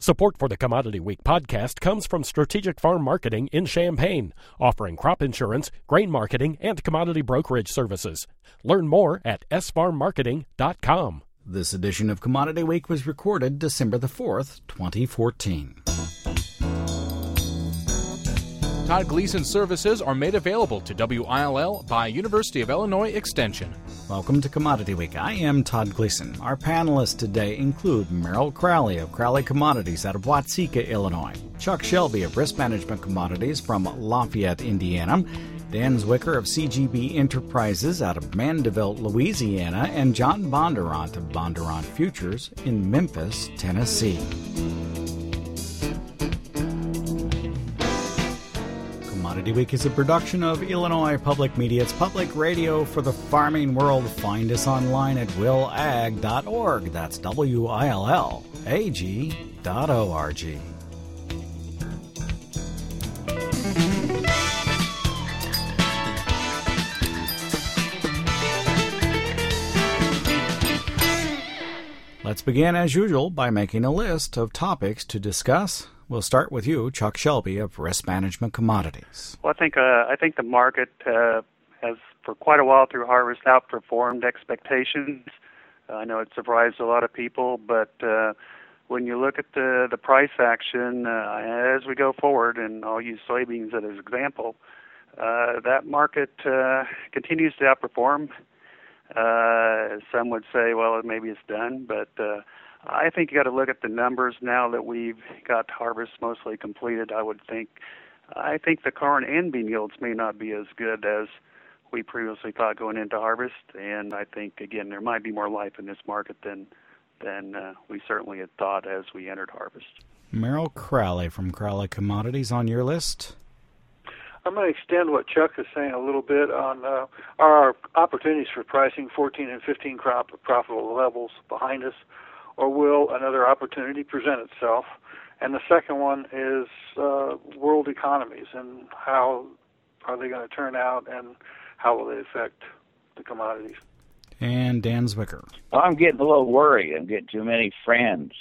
Support for the Commodity Week podcast comes from Strategic Farm Marketing in Champaign, offering crop insurance, grain marketing, and commodity brokerage services. Learn more at sfarmmarketing.com. This edition of Commodity Week was recorded December the 4th, 2014. Todd Gleason services are made available to WILL by University of Illinois Extension. Welcome to Commodity Week. I am Todd Gleason. Our panelists today include Merrill Crowley of Crowley Commodities out of Watseka, Illinois, Chuck Shelby of Risk Management Commodities from Lafayette, Indiana, Dan Zwicker of CGB Enterprises out of Mandeville, Louisiana, and John Bondurant of Bondurant Futures in Memphis, Tennessee. Commodity Week is a production of Illinois Public Media. It's public radio for the farming world. Find us online at willag.org. That's WILLAG.org. Let's begin, as usual, by making a list of topics to discuss. We'll start with you, Chuck Shelby of Risk Management Commodities. Well, I think the market has, for quite a while through harvest, outperformed expectations. I know it surprised a lot of people, but when you look at the price action as we go forward, and I'll use soybeans as an example, that market continues to outperform. Some would say, well, maybe it's done, but I think you got to look at the numbers now that we've got harvest mostly completed. I think the corn and bean yields may not be as good as we previously thought going into harvest, and I think again there might be more life in this market than we certainly had thought as we entered harvest. Merrill Crowley from Crowley Commodities on your list. I'm going to extend what Chuck is saying a little bit on our opportunities for pricing 14 and 15 crop at profitable levels behind us, or will another opportunity present itself? And the second one is world economies and how are they going to turn out and how will they affect the commodities? And Dan Zwicker. Well, I'm getting a little worried. I'm getting too many friends.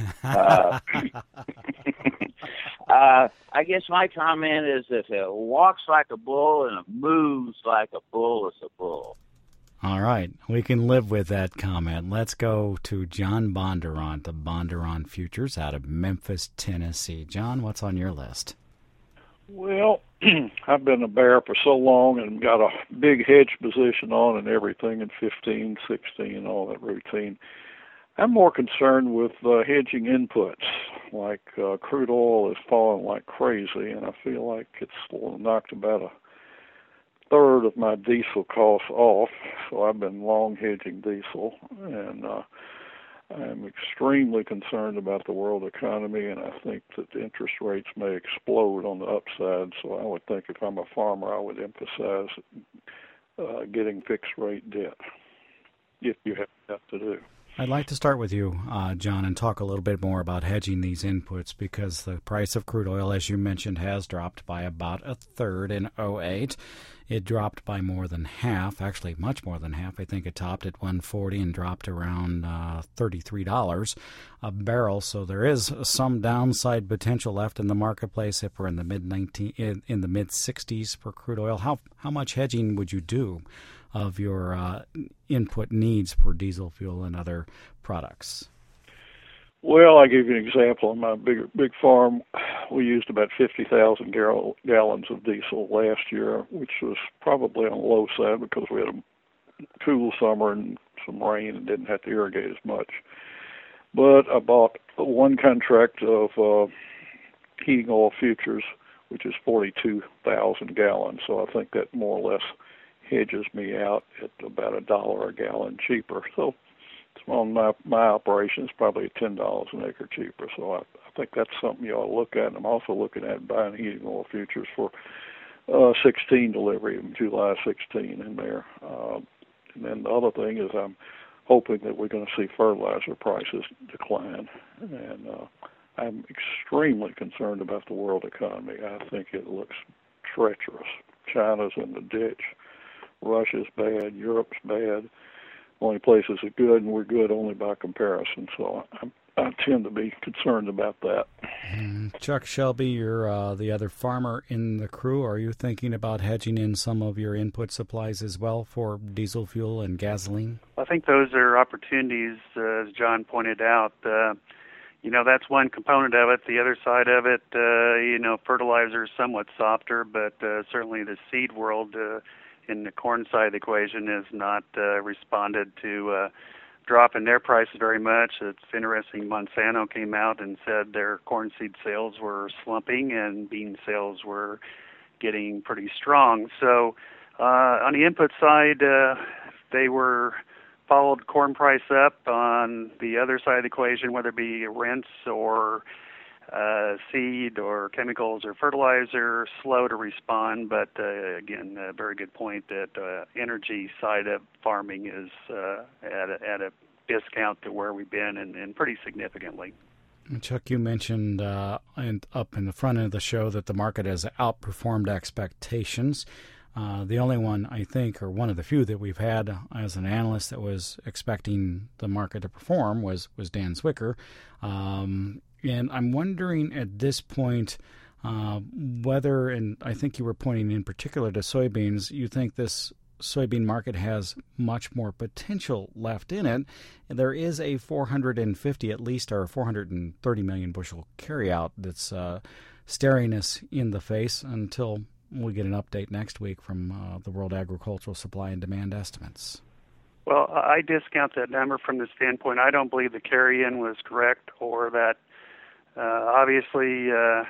I guess my comment is if it walks like a bull and it moves like a bull, it's a bull. All right. We can live with that comment. Let's go to John Bondurant of Bondurant Futures out of Memphis, Tennessee. John, what's on your list? Well, I've been a bear for so long and got a big hedge position on and everything in 15, 16, and all that routine. I'm more concerned with hedging inputs, like crude oil is falling like crazy, and I feel like it's knocked about a third of my diesel costs off, so I've been long hedging diesel, and I'm extremely concerned about the world economy, and I think that interest rates may explode on the upside, so I would think if I'm a farmer, I would emphasize getting fixed rate debt, if you have that to do. I'd like to start with you, John, and talk a little bit more about hedging these inputs because the price of crude oil, as you mentioned, has dropped by about a third in 2008. It dropped by more than half, actually much more than half. I think it topped at $140 and dropped around $33 a barrel. So there is some downside potential left in the marketplace if we're in the mid-60s for crude oil. How much hedging would you do of your input needs for diesel fuel and other products? Well, I'll give you an example. On my big farm, we used about 50,000 gallons of diesel last year, which was probably on the low side because we had a cool summer and some rain and didn't have to irrigate as much. But I bought one contract of heating oil futures, which is 42,000 gallons. So I think that more or less hedges me out at about $1 a gallon cheaper. So on my operations, probably $10 an acre cheaper. So I think that's something you ought to look at. And I'm also looking at buying heating oil futures for 16 delivery, July 16 in there. And then the other thing is I'm hoping that we're going to see fertilizer prices decline. And I'm extremely concerned about the world economy. I think it looks treacherous. China's in the ditch. Russia's bad. Europe's bad. Only places are good, and we're good only by comparison. So I tend to be concerned about that. Chuck Shelby, you're the other farmer in the crew. Are you thinking about hedging in some of your input supplies as well for diesel fuel and gasoline? I think those are opportunities, as John pointed out. That's one component of it. The other side of it, fertilizer is somewhat softer, but certainly the seed world in the corn side of the equation has not responded to drop in their prices very much. It's interesting, Monsanto came out and said their corn seed sales were slumping and bean sales were getting pretty strong. So on the input side, they were followed corn price up. On the other side of the equation, whether it be rents or seed or chemicals or fertilizer, slow to respond. But again, a very good point that energy side of farming is at a discount to where we've been, and pretty significantly. Chuck, you mentioned up in the front end of the show that the market has outperformed expectations. The only one, I think, or one of the few that we've had as an analyst that was expecting the market to perform was Dan Zwicker. And I'm wondering at this point whether, and I think you were pointing in particular to soybeans, you think this soybean market has much more potential left in it. There is a 450 at least, or 430 million bushel carryout that's staring us in the face until we get an update next week from the World Agricultural Supply and Demand estimates. Well, I discount that number from the standpoint I don't believe the carry-in was correct, or that obviously,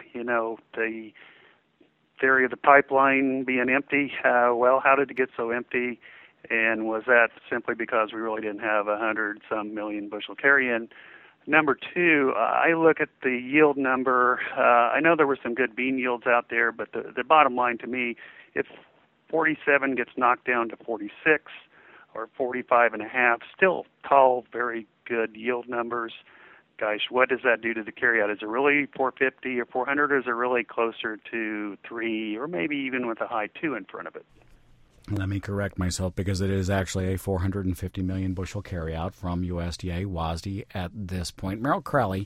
the theory of the pipeline being empty, how did it get so empty? And was that simply because we really didn't have 100-some million bushel carry-in? Number two, I look at the yield number. I know there were some good bean yields out there, but the bottom line to me, if 47 gets knocked down to 46 or 45.5, still tall, very good yield numbers. Gosh, what does that do to the carryout? Is it really 450 or 400, or is it really closer to 3, or maybe even with a high 2 in front of it? Let me correct myself, because it is actually a 450 million bushel carryout from USDA WASDE at this point. Merrill Crowley,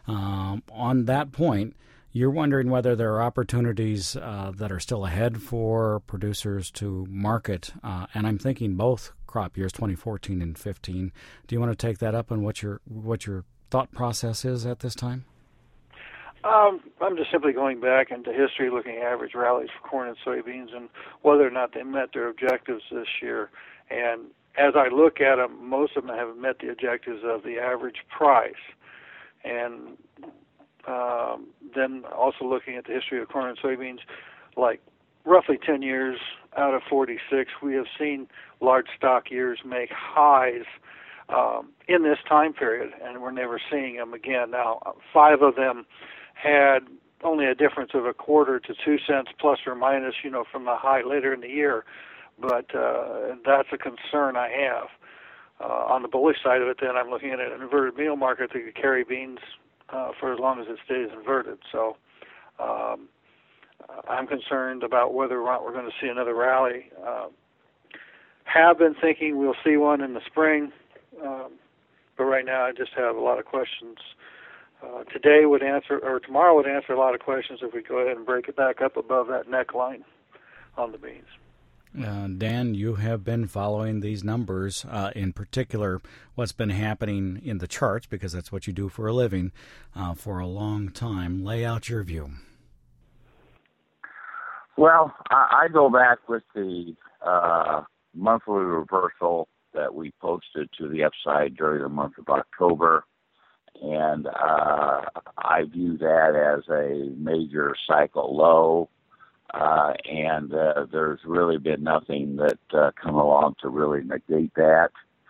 on that point, you're wondering whether there are opportunities that are still ahead for producers to market, and I'm thinking both crop years, 2014 and 15. Do you want to take that up, and what your thought process is at this time? I'm just simply going back into history, looking at average rallies for corn and soybeans and whether or not they met their objectives this year. And as I look at them, most of them have met the objectives of the average price. And then also looking at the history of corn and soybeans, like roughly 10 years out of 46, we have seen large stock years make highs in this time period, and we're never seeing them again. Now, 5 of them had only a difference of a quarter to 2 cents plus or minus, from the high later in the year. But that's a concern I have. On the bullish side of it, then, I'm looking at an inverted meal market that could carry beans for as long as it stays inverted. So I'm concerned about whether or not we're going to see another rally. Have been thinking we'll see one in the spring, but right now I just have a lot of questions. Tomorrow would answer a lot of questions if we go ahead and break it back up above that neckline on the beans. Dan, you have been following these numbers, in particular what's been happening in the charts, because that's what you do for a living, for a long time. Lay out your view. Well, I go back with the monthly reversal that we posted to the upside during the month of October. And I view that as a major cycle low, and there's really been nothing that come along to really negate that.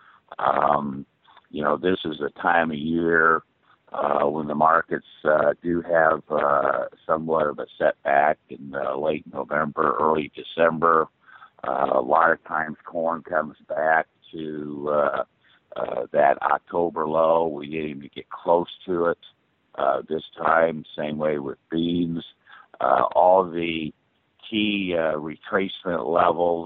This is a time of year when the markets do have somewhat of a setback in late November, early December. A lot of times corn comes back to that October low. We didn't even get close to it this time. Same way with beans. All the key retracement levels,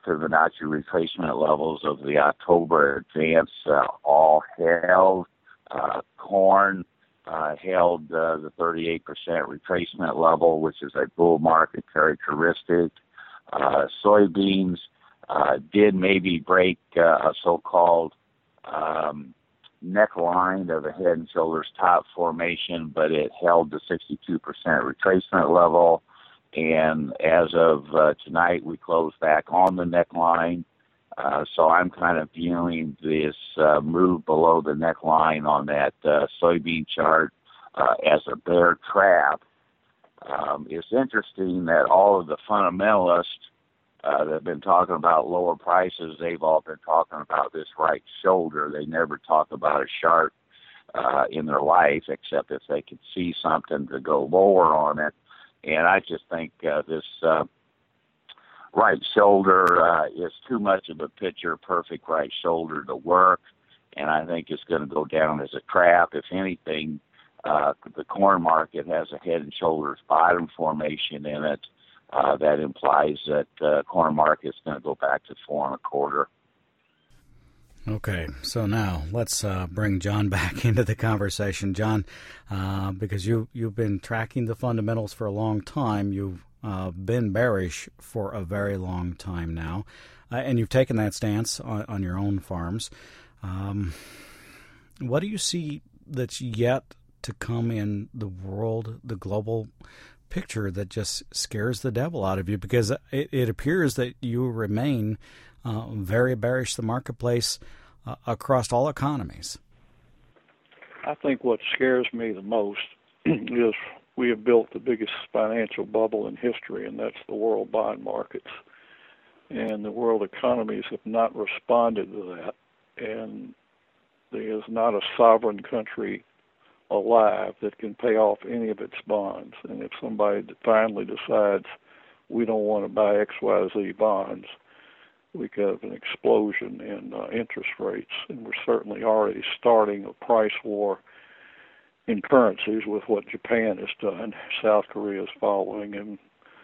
Fibonacci retracement levels of the October advance all held. Corn held the 38% retracement level, which is a bull market characteristic. Soybeans did maybe break a so-called neckline of a head and shoulders top formation, but it held the 62% retracement level. And as of tonight, we closed back on the neckline. So I'm kind of viewing this move below the neckline on that soybean chart as a bear trap. It's interesting that all of the fundamentalists that have been talking about lower prices, they've all been talking about this right shoulder. They never talk about a sharp in their life, except if they could see something to go lower on it. And I just think this right shoulder is too much of a picture-perfect right shoulder to work, and I think it's going to go down as a trap. If anything, the corn market has a head and shoulders bottom formation in it. That implies that corn market is going to go back to 4 1/4. Okay, so now let's bring John back into the conversation. John, because you've been tracking the fundamentals for a long time, you've been bearish for a very long time now, and you've taken that stance on your own farms. What do you see that's yet to come in the world, the global picture, that just scares the devil out of you? Because it appears that you remain very bearish the marketplace across all economies. I think what scares me the most is we have built the biggest financial bubble in history, and that's the world bond markets. And the world economies have not responded to that. And there is not a sovereign country alive that can pay off any of its bonds. And if somebody finally decides we don't want to buy XYZ bonds, we could have an explosion in interest rates. And we're certainly already starting a price war in currencies with what Japan has done. South Korea is following. And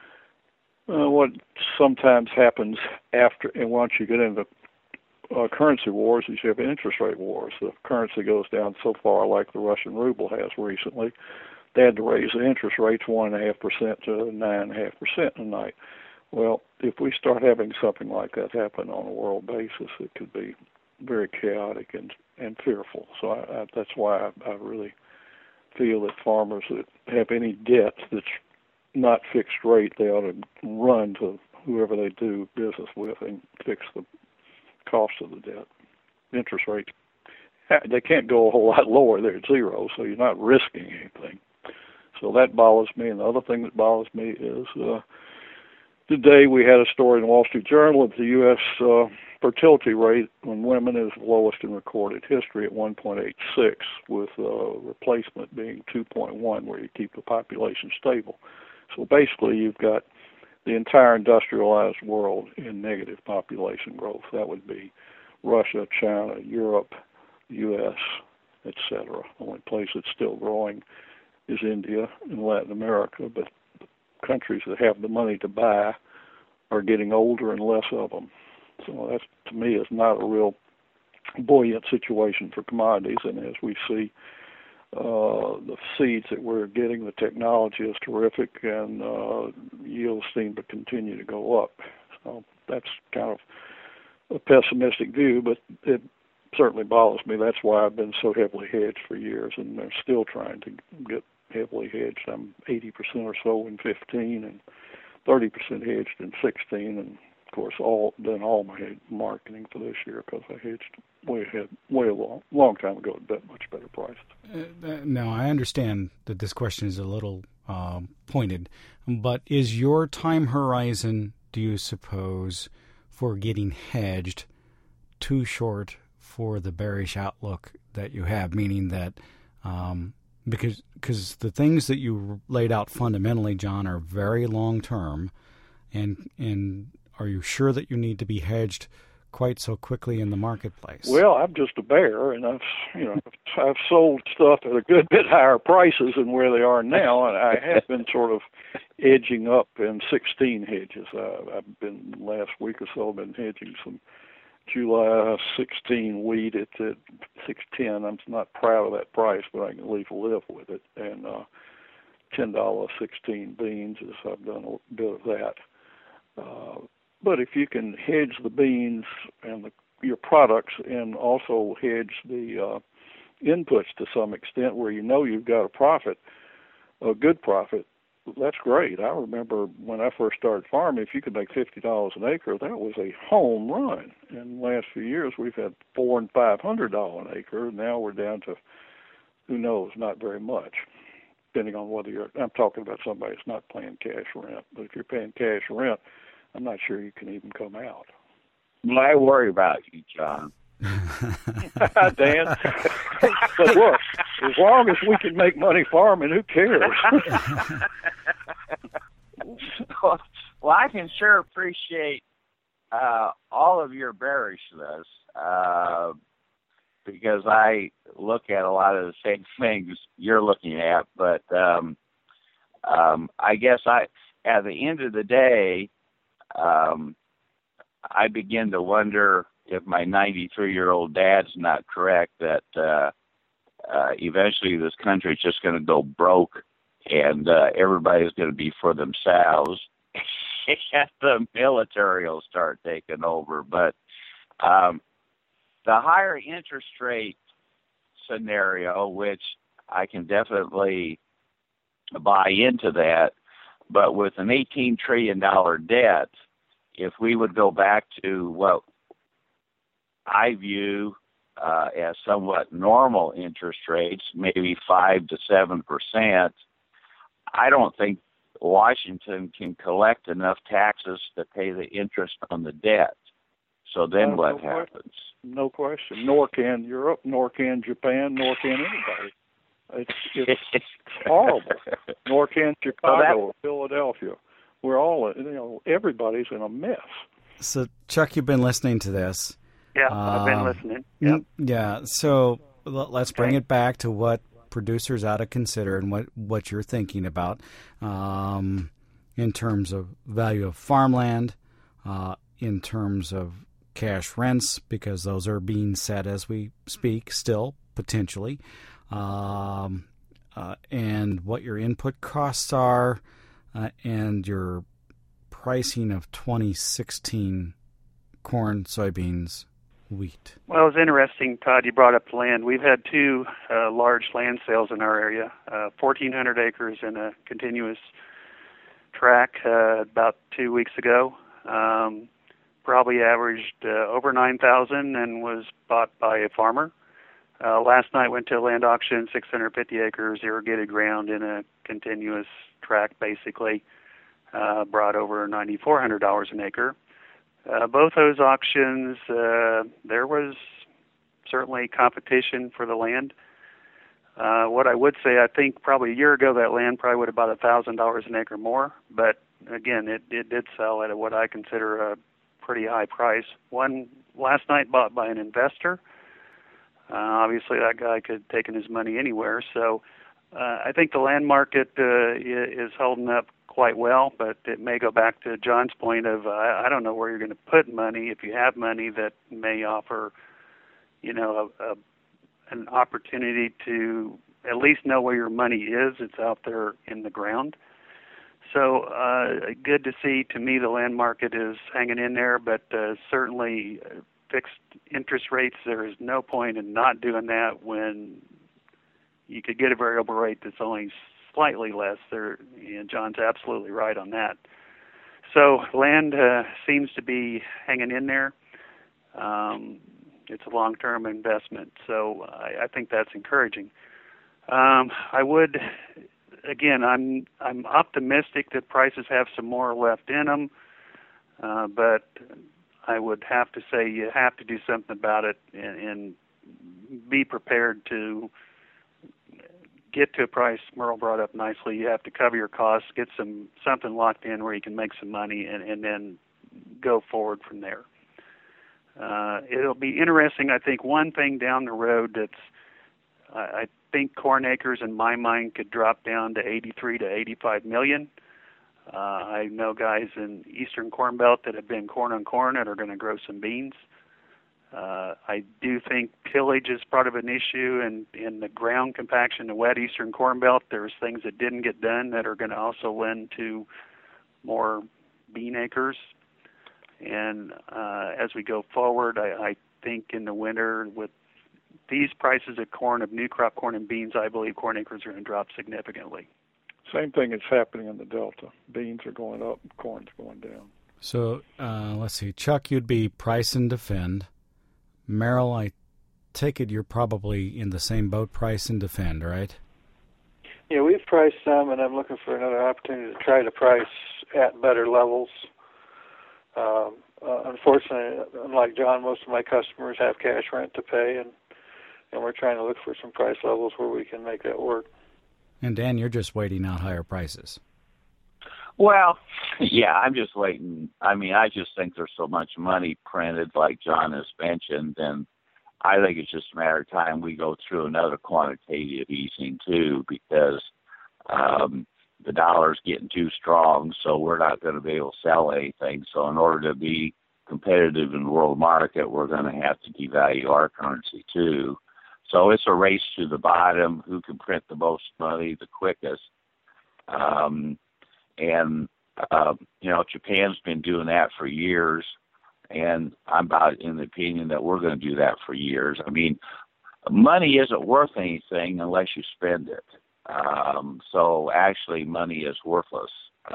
what sometimes happens after, and once you get into currency wars, is you have interest rate wars. The currency goes down so far, like the Russian ruble has recently, they had to raise the interest rates 1.5% to 9.5% a night. Well, if we start having something like that happen on a world basis, it could be very chaotic and fearful. So that's why I really feel that farmers that have any debt that's not fixed rate, they ought to run to whoever they do business with and fix the cost of the debt. Interest rates, they can't go a whole lot lower. They're at zero, so you're not risking anything. So that bothers me. And the other thing that bothers me is today we had a story in the Wall Street Journal of the U.S. Fertility rate when women is the lowest in recorded history at 1.86, with replacement being 2.1, where you keep the population stable. So basically you've got the entire industrialized world in negative population growth. That would be Russia, China, Europe, U.S., etc. The only place that's still growing is India and Latin America, but countries that have the money to buy are getting older and less of them. So that, to me, is not a real buoyant situation for commodities. And as we see the seeds that we're getting, the technology is terrific, and yields seem to continue to go up. So that's kind of a pessimistic view, but it certainly bothers me. That's why I've been so heavily hedged for years, and they're still trying to get heavily hedged. I'm 80% or so in 15 and 30% hedged in 16, and of course all my marketing for this year because I hedged way a long time ago at much better prices. Now I understand that this question is a little pointed, but is your time horizon, do you suppose, for getting hedged too short for the bearish outlook that you have? Meaning that because the things that you laid out fundamentally, John, are very long term, and are you sure that you need to be hedged quite so quickly in the marketplace? Well, I'm just a bear, and I've sold stuff at a good bit higher prices than where they are now, and I have been sort of edging up in 16 hedges. I've been last week or so. I've been hedging some July 16 wheat. It's at 610. I'm not proud of that price, but I can at least live with it. And $10.16 beans is I've done a bit of that. But if you can hedge the beans and your products and also hedge the inputs to some extent where you know you've got a profit, a good profit, that's great. I remember when I first started farming, if you could make $50 an acre, that was a home run. In the last few years, we've had $400 and $500 an acre. Now we're down to, who knows, not very much, depending on whether you're, I'm talking about somebody that's not paying cash rent. But if you're paying cash rent, I'm not sure you can even come out. Well, I worry about you, John. Dan. But look, as long as we can make money farming, who cares? Well, I can sure appreciate all of your bearishness because I look at a lot of the same things you're looking at. But I guess at the end of the day, I begin to wonder if my 93-year-old dad's not correct that eventually this country's just going to go broke and everybody's going to be for themselves and the military will start taking over. But the higher interest rate scenario, which I can definitely buy into that, but with an $18 trillion debt, if we would go back to what I view as somewhat normal interest rates, maybe 5 to 7%, I don't think Washington can collect enough taxes to pay the interest on the debt. So then what happens? No question. Nor can Europe, nor can Japan, nor can anybody. It's horrible. Nor can Chicago or Philadelphia. We're all, everybody's in a mess. So, Chuck, you've been listening to this. Yeah, I've been listening. Yep. Yeah, so let's bring it back to what producers ought to consider and what you're thinking about in terms of value of farmland, in terms of cash rents, because those are being set as we speak still, potentially, and what your input costs are, and your pricing of 2016 corn, soybeans, wheat. Well, it was interesting, Todd, you brought up land. We've had two large land sales in our area, 1,400 acres in a continuous track about 2 weeks ago. Probably averaged over $9,000 and was bought by a farmer. Last night went to a land auction, 650 acres, irrigated ground in a continuous track, basically, brought over $9,400 an acre. Both those auctions, there was certainly competition for the land. What I would say, I think probably a year ago that land probably would have bought $1,000 an acre more, but again, it did sell at what I consider a pretty high price. One last night bought by an investor. Obviously, that guy could have taken his money anywhere. So I think the land market is holding up quite well, but it may go back to John's point of I don't know where you're going to put money if you have money that may offer, an opportunity to at least know where your money is. It's out there in the ground. So good to see. To me, the land market is hanging in there, but certainly fixed interest rates, there is no point in not doing that when you could get a variable rate that's only slightly less. John's absolutely right on that. So land seems to be hanging in there. It's a long-term investment, so I think that's encouraging. I would, again, I'm optimistic that prices have some more left in them, but I would have to say you have to do something about it and be prepared to get to a price. Merle brought up nicely. You have to cover your costs, get something locked in where you can make some money, and then go forward from there. It'll be interesting. I think one thing down the road that's I think corn acres in my mind could drop down to 83 to 85 million. I know guys in Eastern Corn Belt that have been corn on corn and are going to grow some beans. I do think tillage is part of an issue, and in the ground compaction, the wet eastern corn belt, there's things that didn't get done that are going to also lend to more bean acres. And as we go forward, I think in the winter with these prices of corn, of new crop corn and beans, I believe corn acres are going to drop significantly. Same thing is happening in the Delta. Beans are going up, corn's going down. So let's see. Chuck, you'd be price and defend. Merrill, I take it you're probably in the same boat, price and defend, right? Yeah, we've priced some, and I'm looking for another opportunity to try to price at better levels. Unfortunately, unlike John, most of my customers have cash rent to pay, and we're trying to look for some price levels where we can make that work. And Dan, you're just waiting out higher prices. Well, yeah, I'm just waiting. I mean, I just think there's so much money printed, like John has mentioned, and I think it's just a matter of time we go through another quantitative easing, too, because the dollar's getting too strong, so we're not going to be able to sell anything. So in order to be competitive in the world market, we're going to have to devalue our currency, too. So it's a race to the bottom, who can print the most money the quickest. Japan's been doing that for years, and I'm about in the opinion that we're going to do that for years. I mean, money isn't worth anything unless you spend it. So actually money is worthless.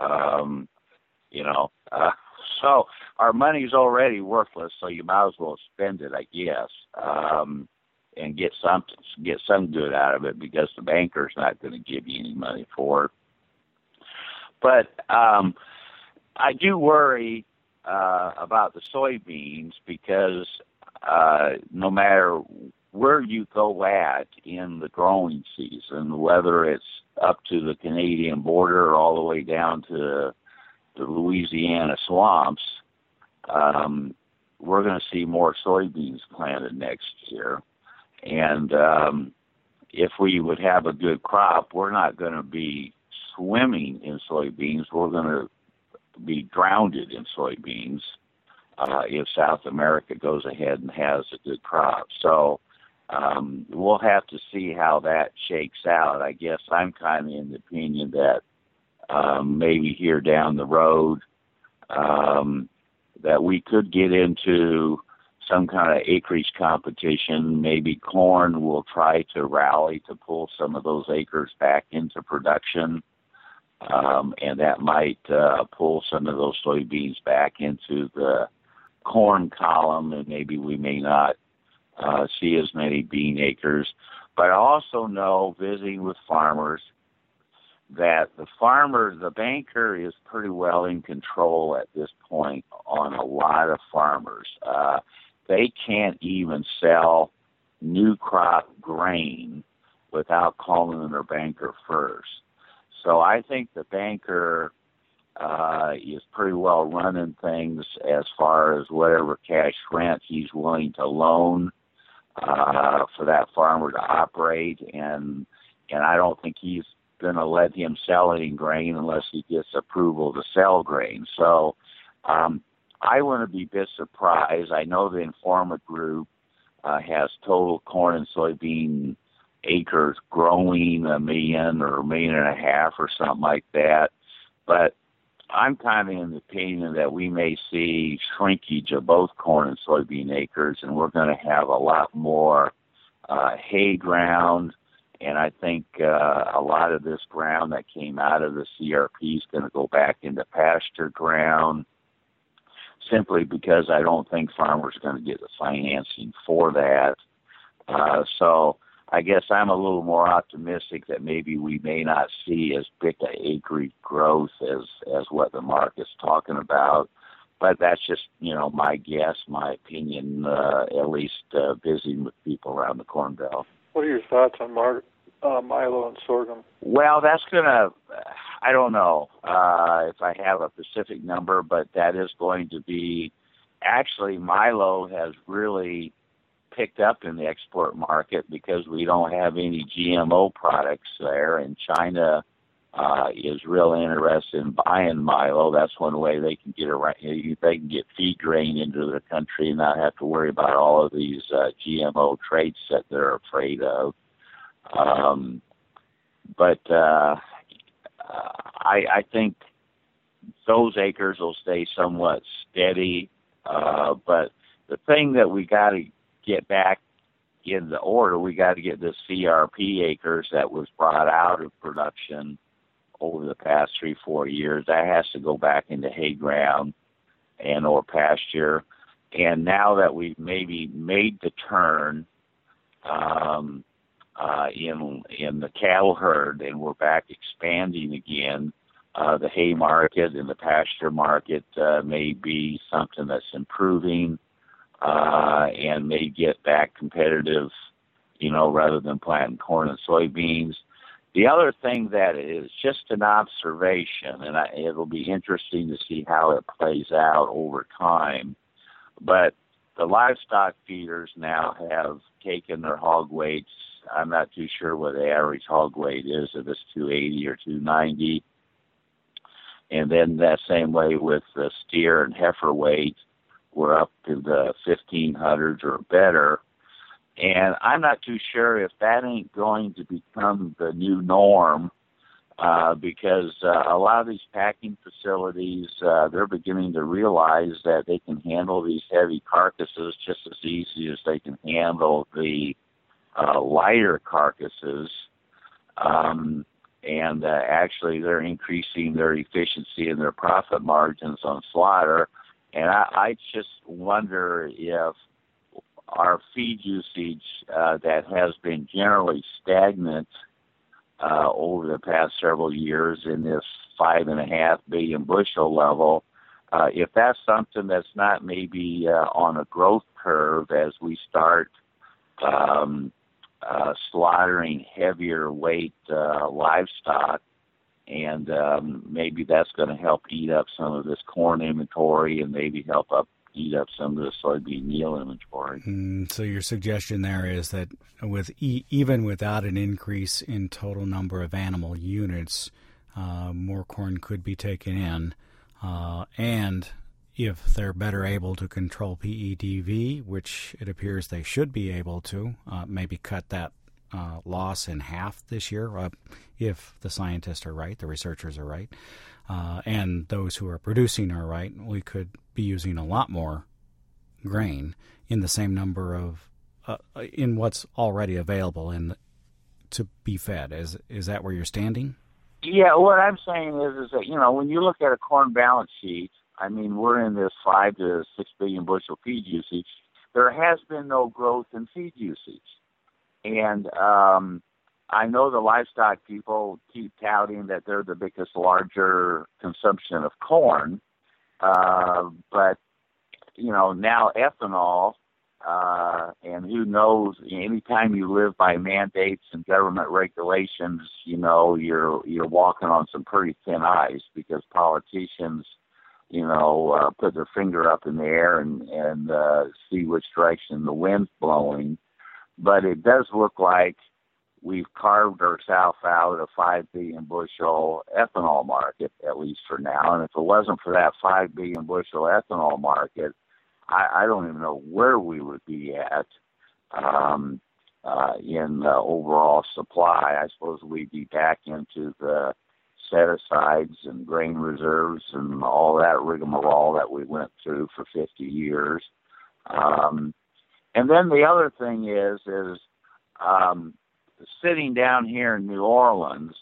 So our money's already worthless, so you might as well spend it, I guess, and get some good out of it, because the banker's not going to give you any money for it. But I do worry about the soybeans, because no matter where you go at in the growing season, whether it's up to the Canadian border or all the way down to the Louisiana swamps, we're going to see more soybeans planted next year. And if we would have a good crop, we're not going to be swimming in soybeans. We're going to be drowned in soybeans if South America goes ahead and has a good crop. So we'll have to see how that shakes out. I guess I'm kind of in the opinion that maybe here down the road that we could get into some kind of acreage competition. Maybe corn will try to rally to pull some of those acres back into production. And that might pull some of those soybeans back into the corn column, and maybe we may not see as many bean acres. But I also know, visiting with farmers, that the banker is pretty well in control at this point on a lot of farmers. They can't even sell new crop grain without calling their banker first. So I think the banker is pretty well running things as far as whatever cash rent he's willing to loan for that farmer to operate, and I don't think he's going to let him sell any grain unless he gets approval to sell grain. So I wouldn't be a bit surprised. I know the Informa Group has total corn and soybean acres growing 1 million or 1.5 million or something like that. But I'm kind of in the opinion that we may see shrinkage of both corn and soybean acres, and we're going to have a lot more hay ground. And I think a lot of this ground that came out of the CRP is going to go back into pasture ground, simply because I don't think farmers are going to get the financing for that. So I guess I'm a little more optimistic that maybe we may not see as big an acreage growth as what the market's talking about. But that's just, my guess, my opinion, at least visiting with people around the Corn Belt. What are your thoughts on milo and sorghum? Well, that's going to, I don't know if I have a specific number, but that is going to be, actually milo has really picked up in the export market because we don't have any GMO products there, and China is real interested in buying milo. That's one way they can get around. They can get feed grain into the country and not have to worry about all of these GMO traits that they're afraid of. But I think those acres will stay somewhat steady. But the thing that we got to get back in the order, we got to get this CRP acres that was brought out of production over the past 3-4 years. That has to go back into hay ground and or pasture. And now that we've maybe made the turn in the cattle herd and we're back expanding again, the hay market and the pasture market may be something that's improving and may get back competitive, rather than planting corn and soybeans. The other thing that is just an observation, and it'll be interesting to see how it plays out over time, but the livestock feeders now have taken their hog weights. I'm not too sure what the average hog weight is, if it's 280 or 290. And then that same way with the steer and heifer weight, we're up to the 1500s or better. And I'm not too sure if that ain't going to become the new norm, because a lot of these packing facilities, they're beginning to realize that they can handle these heavy carcasses just as easy as they can handle the lighter carcasses. And actually they're increasing their efficiency and their profit margins on slaughter. And I just wonder if our feed usage that has been generally stagnant over the past several years in this 5.5 billion bushel level, if that's something that's not maybe on a growth curve as we start slaughtering heavier weight livestock, and maybe that's going to help eat up some of this corn inventory and maybe help eat up some of the soybean meal inventory. So your suggestion there is that even without an increase in total number of animal units, more corn could be taken in, and if they're better able to control PEDV, which it appears they should be able to, maybe cut that loss in half this year, if the scientists are right, the researchers are right, and those who are producing are right, we could be using a lot more grain in the same number of in what's already available to be fed. Is that where you're standing? Yeah, what I'm saying is that, when you look at a corn balance sheet, I mean, we're in this 5 to 6 billion bushel feed usage. There has been no growth in feed usage. And I know the livestock people keep touting that they're the biggest, larger consumption of corn. But, now ethanol, and who knows, anytime you live by mandates and government regulations, you're walking on some pretty thin ice, because politicians, put their finger up in the air and see which direction the wind's blowing. But it does look like we've carved ourselves out a 5 billion bushel ethanol market, at least for now. And if it wasn't for that 5 billion bushel ethanol market, I don't even know where we would be at in the overall supply. I suppose we'd be back into the set-asides and grain reserves and all that rigmarole that we went through for 50 years. And then the other thing is sitting down here in New Orleans,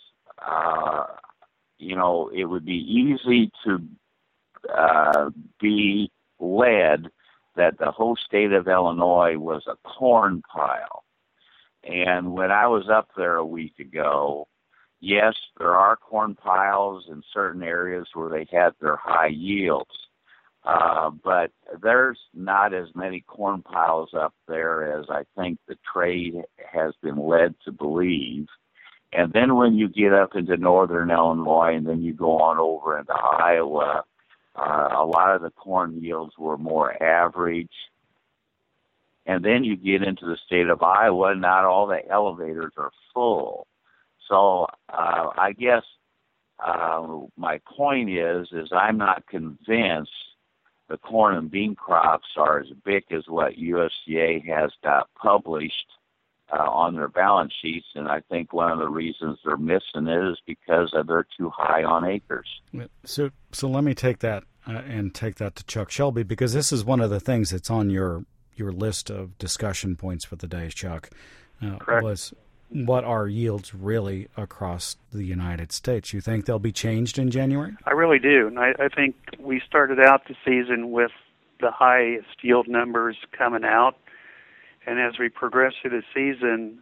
it would be easy to be led that the whole state of Illinois was a corn pile. And when I was up there a week ago, yes, there are corn piles in certain areas where they had their high yields. But there's not as many corn piles up there as I think the trade has been led to believe. And then when you get up into northern Illinois and then you go on over into Iowa, a lot of the corn yields were more average. And then you get into the state of Iowa, not all the elevators are full. So I guess My point is I'm not convinced the corn and bean crops are as big as what USDA has got published on their balance sheets, and I think one of the reasons they're missing it is because they're too high on acres. So let me take that and take that to Chuck Shelby, because this is one of the things that's on your list of discussion points for the day, Chuck. Correct. Was what are yields really across the United States? You think they'll be changed in January? I really do. And I think we started out the season with the highest yield numbers coming out. And as we progressed through the season,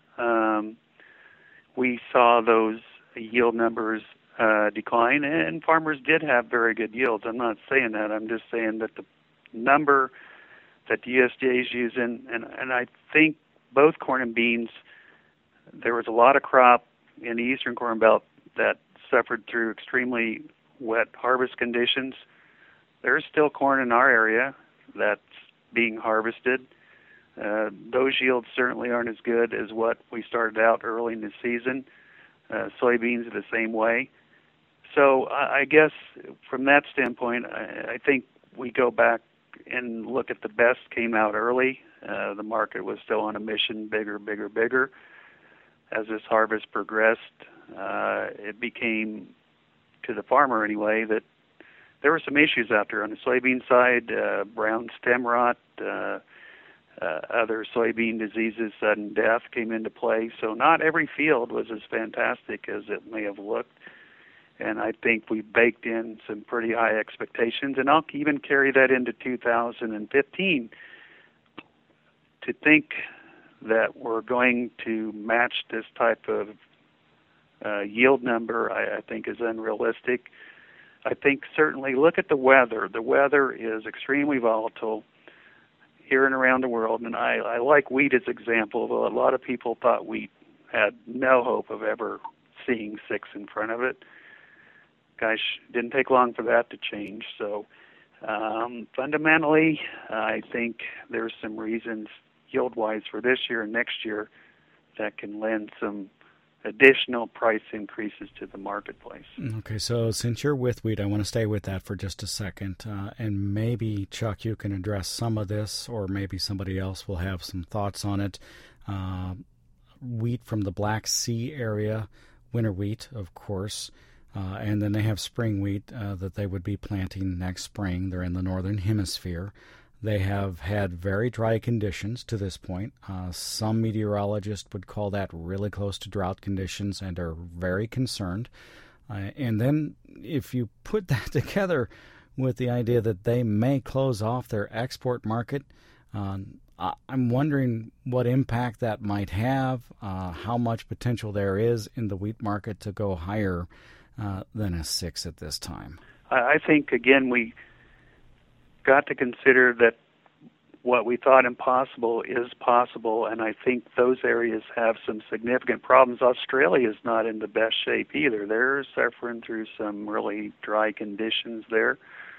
we saw those yield numbers decline, and farmers did have very good yields. I'm not saying that. I'm just saying that the number that the USDA is using, and I think both corn and beans, there was a lot of crop in the Eastern Corn Belt that suffered through extremely wet harvest conditions. There's still corn in our area that's being harvested. Those yields certainly aren't as good as what we started out early in the season. Soybeans are the same way. So I guess from that standpoint, I think we go back and look at the best came out early. The market was still on a mission, bigger, bigger, bigger. As this harvest progressed, it became, to the farmer anyway, that there were some issues out there on the soybean side, brown stem rot, other soybean diseases, sudden death came into play. So not every field was as fantastic as it may have looked. And I think we baked in some pretty high expectations, and I'll even carry that into 2015. To think that we're going to match this type of yield number, I think is unrealistic. I think certainly look at the weather. The weather is extremely volatile here and around the world, and I like wheat as an example, though a lot of people thought wheat had no hope of ever seeing 6 in front of it. Gosh, didn't take long for that to change. So fundamentally, I think there's some reasons yield-wise for this year and next year that can lend some additional price increases to the marketplace. Okay, so since you're with wheat, I want to stay with that for just a second. And maybe, Chuck, you can address some of this, or maybe somebody else will have some thoughts on it. Wheat from the Black Sea area, winter wheat, of course. And then they have spring wheat that they would be planting next spring. They're in the northern hemisphere. They have had very dry conditions to this point. Some meteorologists would call that really close to drought conditions and are very concerned. And then if you put that together with the idea that they may close off their export market, I'm wondering what impact that might have, how much potential there is in the wheat market to go higher than a 6 at this time. I think, again, we got to consider that what we thought impossible is possible, and I think those areas have some significant problems. Australia is not in the best shape either. They're suffering through some really dry conditions there.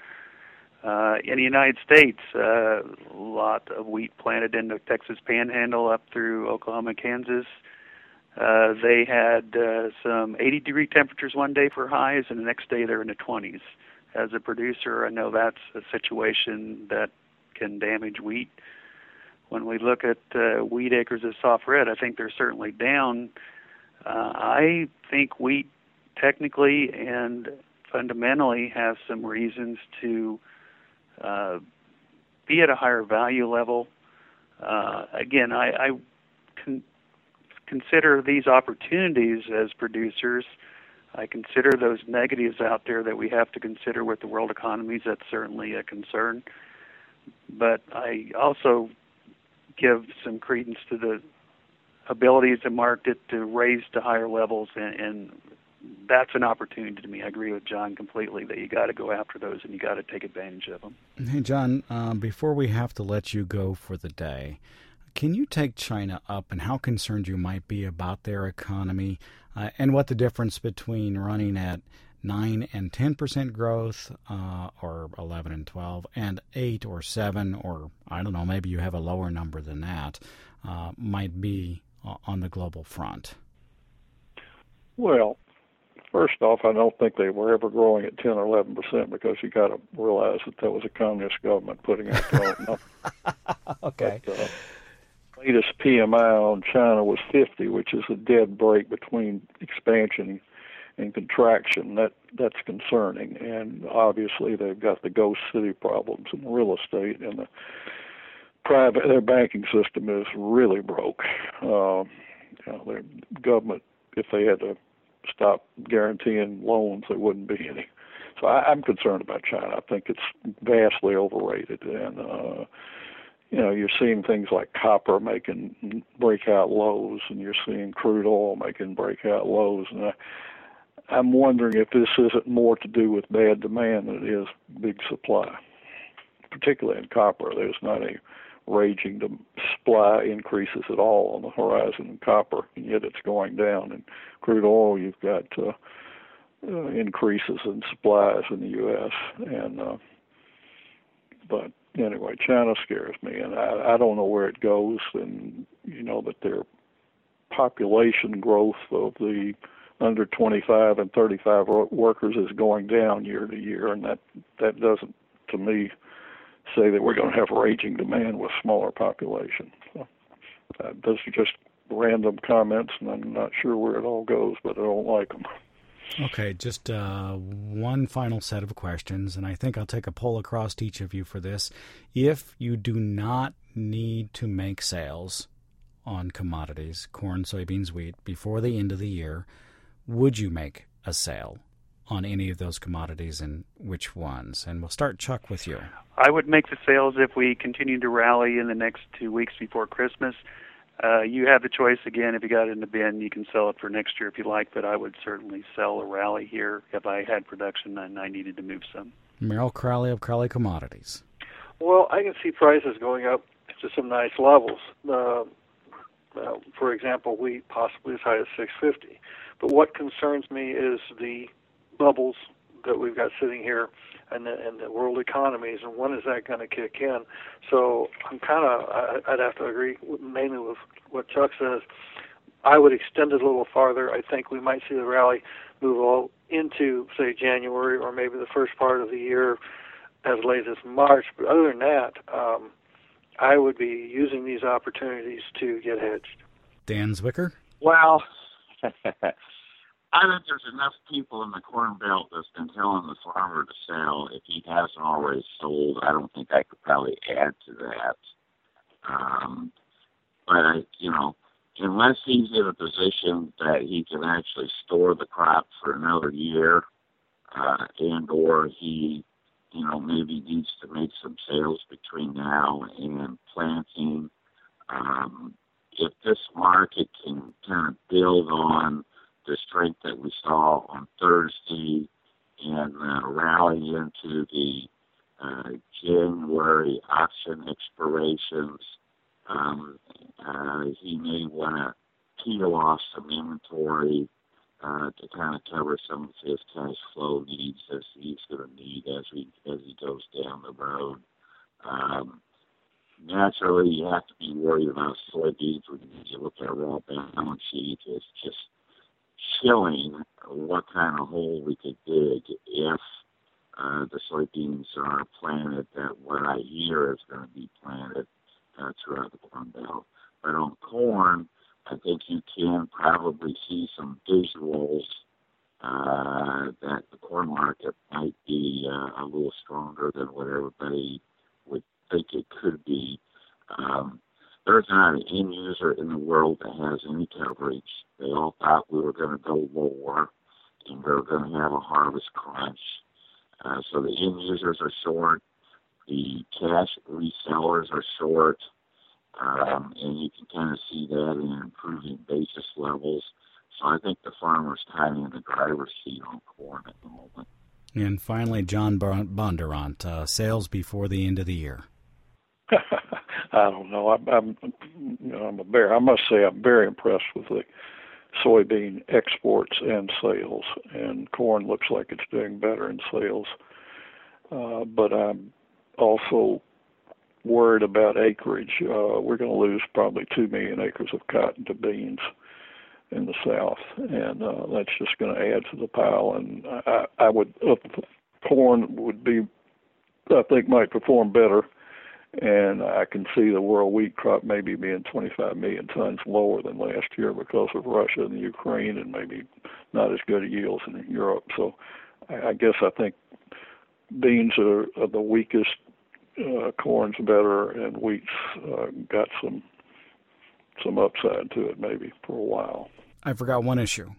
In the United States, a lot of wheat planted in the Texas Panhandle up through Oklahoma, Kansas. They had some 80-degree temperatures one day for highs, and the next day they're in the 20s. As a producer, I know that's a situation that can damage wheat. When we look at wheat acres of soft red, I think they're certainly down. I think wheat technically and fundamentally has some reasons to be at a higher value level. Again, I consider these opportunities as producers. I consider those negatives out there that we have to consider with the world economies. That's certainly a concern. But I also give some credence to the ability of the market to raise to higher levels, and that's an opportunity to me. I agree with John completely that you got to go after those and you got to take advantage of them. Hey, John, before we have to let you go for the day, can you take China up and how concerned you might be about their economy and what the difference between running at 9 and 10% growth or 11 and 12 and 8 or 7 or, I don't know, maybe you have a lower number than that might be on the global front? Well, First off, I don't think they were ever growing at 10 or 11% because you got to realize that was a communist government putting out their own numbers. Okay. But, latest PMI on China was 50, which is a dead break between expansion and contraction. That's concerning, and obviously they've got the ghost city problems in the real estate, and their banking system is really broke. Their government, if they had to stop guaranteeing loans, there wouldn't be any. So I'm concerned about China. I think it's vastly overrated, and you're seeing things like copper making breakout lows, and you're seeing crude oil making breakout lows, and I'm wondering if this isn't more to do with bad demand than it is big supply, particularly in copper. There's not a raging supply increases at all on the horizon in copper, and yet it's going down. In crude oil, you've got increases in supplies in the U.S. But anyway, China scares me, and I don't know where it goes. And that their population growth of the under 25 and 35 workers is going down year to year, and that doesn't, to me, say that we're going to have raging demand with smaller population. So, those are just random comments, and I'm not sure where it all goes, but I don't like them. Okay, just one final set of questions, and I think I'll take a poll across to each of you for this. If you do not need to make sales on commodities, corn, soybeans, wheat, before the end of the year, would you make a sale on any of those commodities, and which ones? And we'll start, Chuck, with you. I would make the sales if we continue to rally in the next 2 weeks before Christmas. You have the choice again. If you got it in the bin, you can sell it for next year if you like, but I would certainly sell a rally here if I had production and I needed to move some. Merrill Crowley of Crowley Commodities. Well, I can see prices going up to some nice levels. For example, wheat possibly as high as $6.50. But what concerns me is the bubbles that we've got sitting here and the world economies, and when is that going to kick in? So I'd have to agree mainly with what Chuck says. I would extend it a little farther. I think we might see the rally move all into, say, January or maybe the first part of the year as late as March. But other than that, I would be using these opportunities to get hedged. Dan Zwicker? Well, I think there's enough people in the Corn Belt that's been telling the farmer to sell. If he hasn't already sold, I don't think I could probably add to that. But unless he's in a position that he can actually store the crop for another year, and or he, maybe needs to make some sales between now and planting, if this market can kind of build on the strength that we saw on Thursday and rally into the January auction expirations, he may want to peel off some inventory to kind of cover some of his cash flow needs as he's going to need as he goes down the road. Naturally, you have to be worried about soybeans when you look at a raw balance sheet. It's just chilling what kind of hole we could dig if the soybeans are planted that what I hear is going to be planted throughout the Corn Belt. But on corn, I think you can probably see some visuals that the corn market might be a little stronger than what everybody would think it could be. There's not an end user in the world that has any coverage. They all thought we were going to go lower and we were going to have a harvest crunch. So the end users are short. The cash resellers are short. And you can kind of see that in improving basis levels. So I think the farmer's kind of in the driver's seat on corn at the moment. And finally, John Bondurant, sales before the end of the year. I don't know. I'm a bear. I must say I'm very impressed with the soybean exports and sales, and corn looks like it's doing better in sales. But I'm also worried about acreage. We're going to lose probably 2 million acres of cotton to beans. in the south, and that's just going to add to the pile. And I would corn would be, I think, might perform better. And I can see the world wheat crop maybe being 25 million tons lower than last year because of Russia and the Ukraine, and maybe not as good yields in Europe. So I guess I think beans are the weakest, corn's better, and wheat's got some upside to it maybe for a while. I forgot one issue.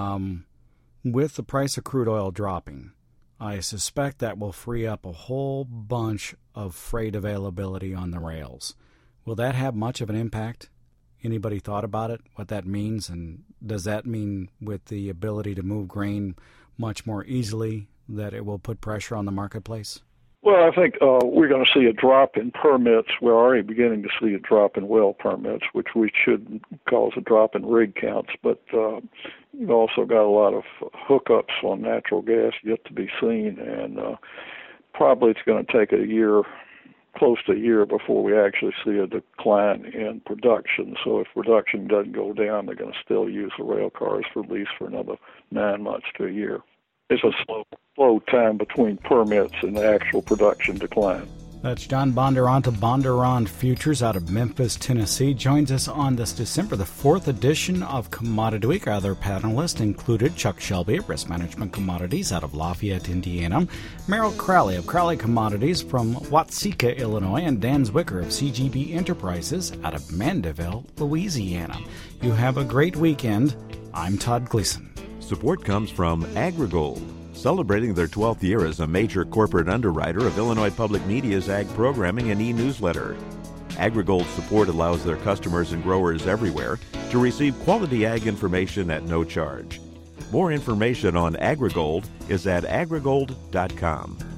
With the price of crude oil dropping, I suspect that will free up a whole bunch of freight availability on the rails. Will that have much of an impact? Anybody thought about it, what that means? And does that mean with the ability to move grain much more easily that it will put pressure on the marketplace? Well, I think we're going to see a drop in permits. We're already beginning to see a drop in well permits, which we should cause a drop in rig counts. But you've also got a lot of hookups on natural gas yet to be seen, and probably it's going to take a year, close to a year, before we actually see a decline in production. So if production doesn't go down, they're going to still use the rail cars for at least for another 9 months to a year. It's a slow time between permits and the actual production decline. That's John Bondurant of Bondurant Futures out of Memphis, Tennessee. Joins us on this December the 4th edition of Commodity Week. Our other panelists included Chuck Shelby of Risk Management Commodities out of Lafayette, Indiana, Merrill Crowley of Crowley Commodities from Watseka, Illinois, and Dan Zwicker of CGB Enterprises out of Mandeville, Louisiana. You have a great weekend. I'm Todd Gleason. Support comes from AgriGold, celebrating their 12th year as a major corporate underwriter of Illinois Public Media's ag programming and e-newsletter. AgriGold's support allows their customers and growers everywhere to receive quality ag information at no charge. More information on AgriGold is at agrigold.com.